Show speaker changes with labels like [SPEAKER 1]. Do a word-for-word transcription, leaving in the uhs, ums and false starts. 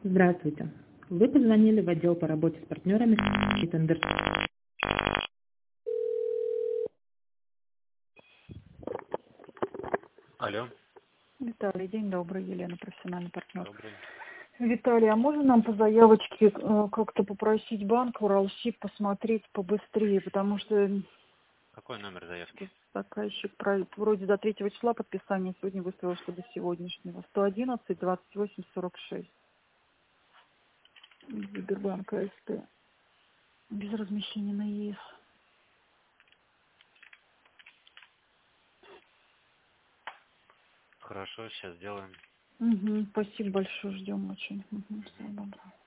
[SPEAKER 1] Здравствуйте. Вы позвонили в отдел по работе с партнерами и тендер.
[SPEAKER 2] Алло,
[SPEAKER 3] Виталий, день добрый, Елена, профессиональный партнер.
[SPEAKER 2] добрый.
[SPEAKER 3] Виталий, а можно нам по заявочке э, как-то попросить банк Уралсиб посмотреть побыстрее, потому что
[SPEAKER 2] Какой номер заявки?
[SPEAKER 3] заказчик про- вроде до третьего числа подписания сегодня выставил, что до сегодняшнего. сто одиннадцать двадцать восемь сорок шесть. Сбербанк АСТ. Без размещения на ЕС.
[SPEAKER 2] Хорошо, сейчас сделаем.
[SPEAKER 3] Угу, спасибо большое, ждем очень. Угу, всего доброго.